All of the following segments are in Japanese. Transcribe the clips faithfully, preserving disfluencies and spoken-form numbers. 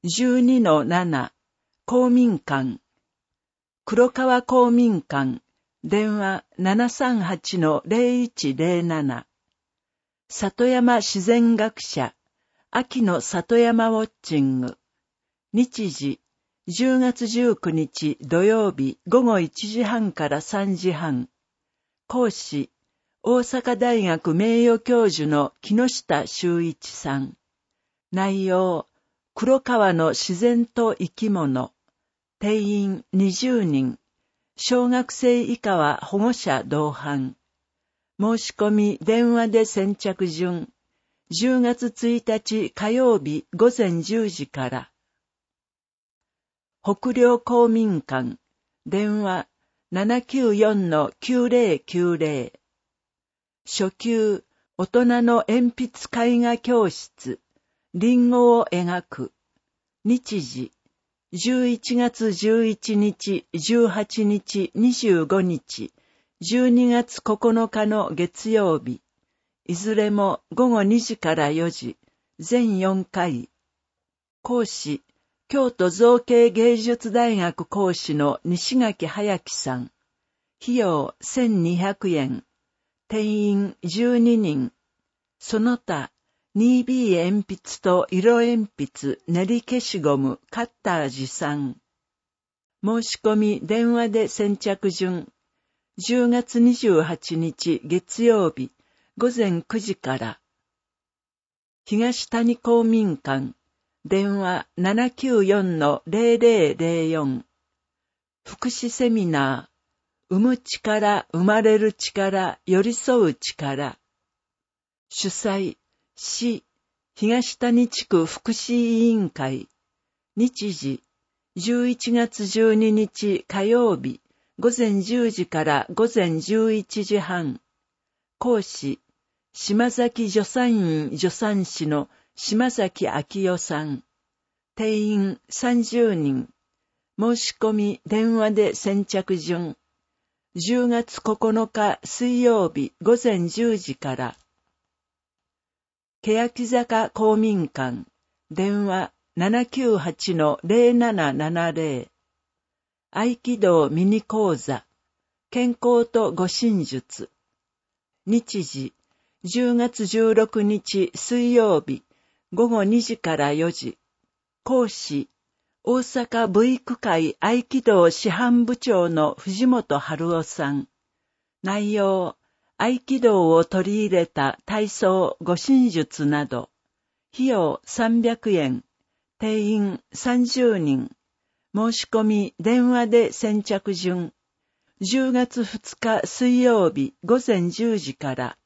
じゅうにのなな 公民館黒川公民館電話 ななさんはちのゼロいちゼロなな 里山自然学者秋の里山ウォッチング日時じゅうがつじゅうくにち土曜日ごごいちじはんからさんじはん講師大阪大学名誉教授の木下修一さん内容黒川の自然と生き物定員にじゅうにん小学生以下は保護者同伴申し込み電話で先着順じゅうがつついたち火曜日ごぜんじゅうじから北陵公民館電話 ななきゅうよんのきゅうぜろきゅうぜろ 初級大人の鉛筆絵画教室リンゴを描く日時じゅういちがつじゅういちにち、じゅうはちにち、にじゅうごにち、じゅうにがつここのかの月曜日いずれもごごにじからよじ全よんかい講師京都造形芸術大学講師の西垣隼樹さん費用せんにひゃくえん定員じゅうににんその他 ツービー 鉛筆と色鉛筆練り消しゴムカッター持参申し込み電話で先着順じゅうがつにじゅうはちにち月曜日ごぜんくじから東谷公民館電話 ななきゅうよんのゼロゼロゼロよん 福祉セミナー生む力生まれる力寄り添う力主催市東谷地区福祉委員会日時じゅういちがつじゅうににち火曜日ごぜんじゅうじからごぜんじゅういちじはん講師島崎助産院助産師の島崎昭代さん定員さんじゅうにん申し込み電話で先着順じゅうがつここのか水曜日ごぜんじゅうじから欅坂公民館電話 ななきゅうはちのゼロななななゼロ 合気道ミニ講座健康と護身術日時じゅうがつじゅうろくにち水曜日ごごにじからよじ講師大阪部育会合気道師範部長の藤本春夫さん内容合気道を取り入れた体操護身術など費用さんびゃくえん定員さんじゅうにん申し込み電話で先着順じゅうがつふつか水曜日ごぜんじゅうじから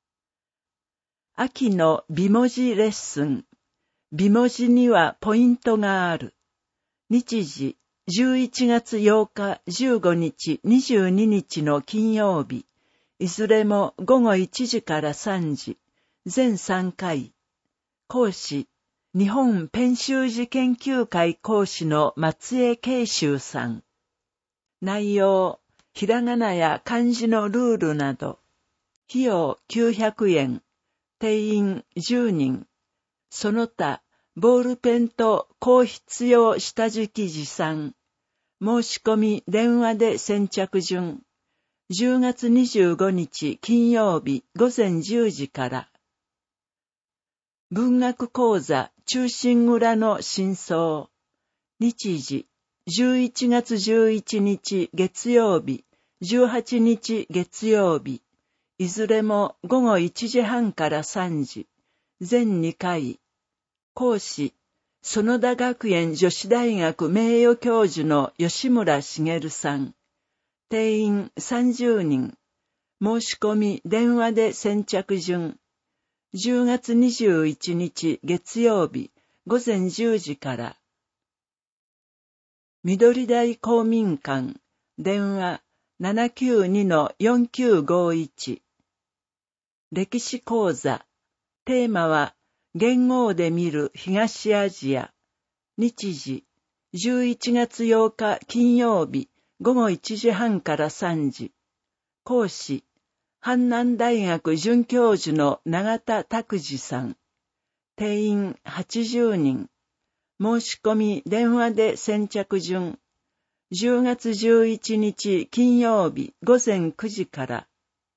秋の美文字レッスン美文字にはポイントがある日時じゅういちがつようかじゅうごにちにじゅうににちの金曜日いずれもごごいちじからさんじ全さんかい講師日本ペン習字研究会講師の松江慶秀さん内容ひらがなや漢字のルールなど費用きゅうひゃくえん定員じゅうにんその他ボールペンと硬筆用下敷き持参申し込み電話で先着順じゅうがつにじゅうごにち金曜日ごぜんじゅうじから文学講座忠臣蔵の真相日時じゅういちがつじゅういちにち月曜日じゅうはちにち月曜日いずれもごごいちじはんからさんじ全にかい講師園田学園女子大学名誉教授の吉村茂さん定員さんじゅうにん申し込み電話で先着順じゅうがつにじゅういちにち月曜日ごぜんじゅうじから緑台公民館電話 ななきゅうにのよんきゅうごいち 歴史講座テーマは元号で見る東アジア日時じゅういちがつようか金曜日ごごいちじはんからさんじ講師阪南大学准教授の永田拓司さん定員はちじゅうにん申し込み電話で先着順。じゅうがつじゅういちにち金曜日ごぜんくじから。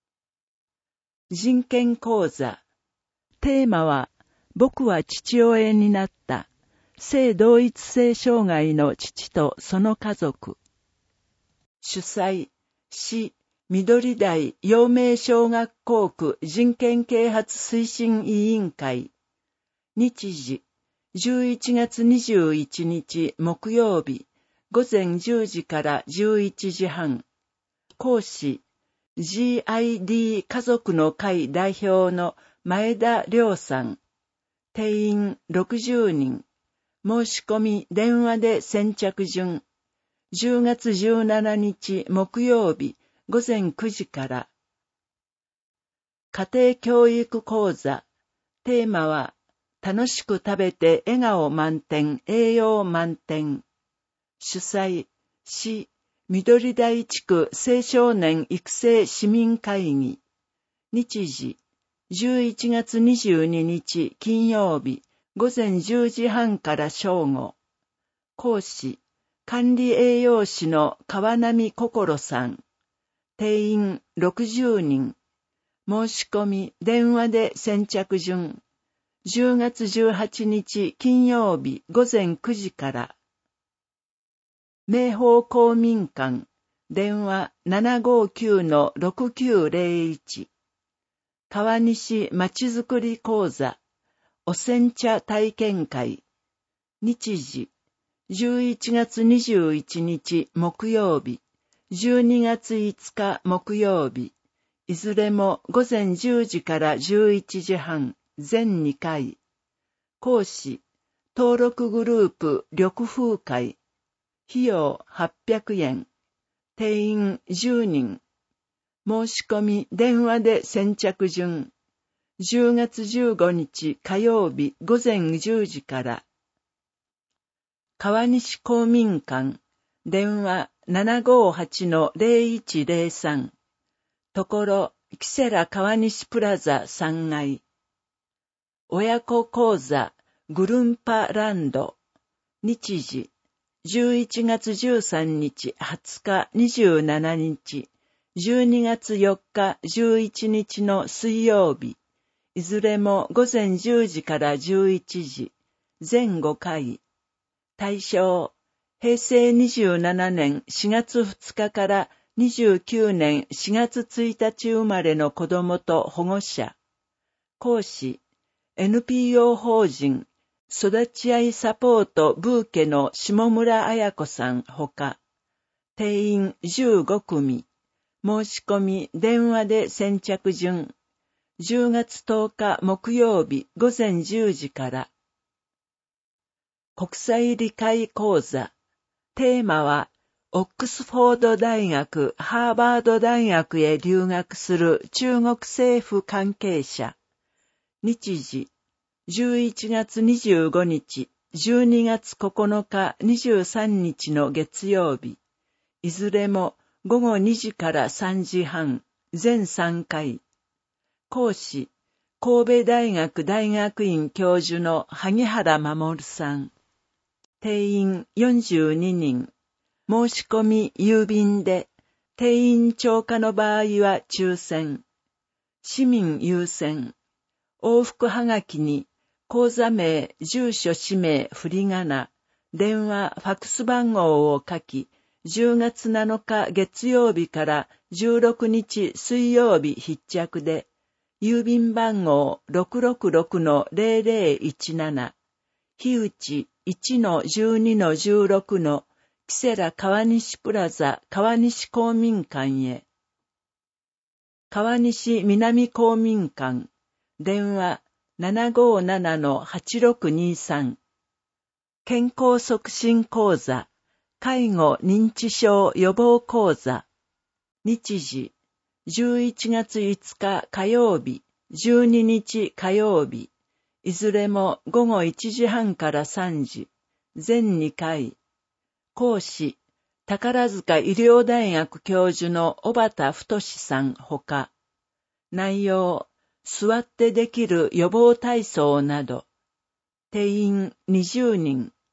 人権講座。テーマは、僕は父親になった。性同一性障害の父とその家族。主催、市、緑台陽明小学校区人権啓発推進委員会。日時、じゅういちがつにじゅういちにち木曜日、ごぜんじゅうじからじゅういちじはん。講師、ジーアイディー 家族の会代表の前田亮さん。定員ろくじゅうにん。申し込み電話で先着順。じゅうがつじゅうしちにち木曜日ごぜんくじから。家庭教育講座。テーマは、楽しく食べて笑顔満点、栄養満点。主催、市、緑台地区青少年育成市民会議。日時、じゅういちがつにじゅうににち金曜日、ごぜんじゅうじはんから正午。講師、管理栄養士の川波心さん。定員ろくじゅうにん。申し込み電話で先着順。じゅうがつじゅうはちにち金曜日ごぜんくじから。明豊公民館。電話 ななごきゅうのろくきゅうぜろいち。川西まちづくり講座。お煎茶体験会。日時。じゅういちがつにじゅういちにち木曜日。じゅうにがついつか木曜日。いずれもごぜんじゅうじからじゅういちじはん。全にかい。講師。登録グループ緑風会。費用はっぴゃくえん。定員じゅうにん。申し込み電話で先着順。じゅうがつじゅうごにち火曜日ごぜんじゅうじから。川西公民館。電話 ななごはちのぜろいちぜろさん。ところ、キセラ川西プラザさんがい。親子講座、グルンパランド。日時、じゅういちがつじゅうさんにち、はつか、にじゅうしちにち、じゅうにがつよっか、じゅういちにちの水曜日。いずれもごぜんじゅうじからじゅういちじ。全ごかい。対象、平成にじゅうななねんしがつふつかからにじゅうきゅうねんしがつついたち生まれの子供と保護者。講師、エヌピーオー 法人、育ち合いサポートブーケの下村彩子さんほか、定員じゅうごくみ、申し込み電話で先着順、じゅうがつとおか木曜日ごぜんじゅうじから。国際理解講座。テーマは、オックスフォード大学、ハーバード大学へ留学する中国政府関係者。日時、じゅういちがつにじゅうごにち、じゅうにがつここのか、にじゅうさんにちの月曜日。いずれもごごにじからさんじはん、全さんかい。講師、神戸大学大学院教授の萩原守さん。定員よんじゅうににん。申し込み郵便で、定員超過の場合は抽選。市民優先。往復はがきに、口座名、住所、氏名、振り仮名、電話、ファックス番号を書き、じゅうがつなのか月曜日からじゅうろくにち水曜日必着で、郵便番号 ろくろくろくのぜろぜろいちなな、日内 いちのじゅうにのじゅうろくのキセラ川西プラザ川西公民館へ。川西南公民館、電話 ななごななのはちろくにさん。健康促進講座、介護認知症予防講座。日時、じゅういちがついつか火曜日、じゅうににち火曜日。いずれもごごいちじはんからさんじ。全にかい。講師、宝塚医療大学教授の小畑太さんほか。内容、座ってできる予防体操など。定員にじゅうにん。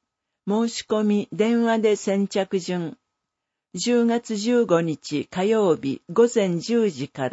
申し込み電話で先着順。じゅうがつじゅうごにち火曜日ごぜんじゅうじから。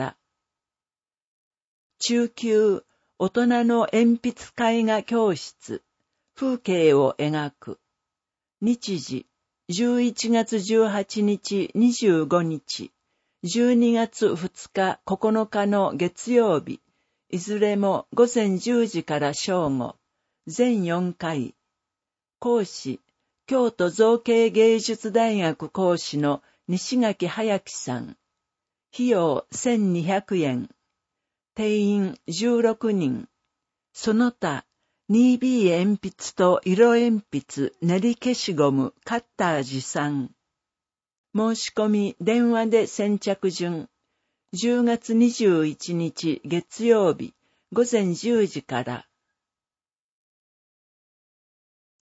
中級大人の鉛筆絵画教室。風景を描く。日時じゅういちがつじゅうはちにちにじゅうごにち。じゅうにがつふつかここのかの月曜日。いずれもごぜんじゅうじから正午。全よんかい。講師、京都造形芸術大学講師の西垣隼樹さん。費用せんにひゃくえん。定員じゅうろくにん。その他、ツービー 鉛筆と色鉛筆、練り消しゴム、カッター持参。申し込み電話で先着順。じゅうがつにじゅういちにち月曜日、ごぜんじゅうじから。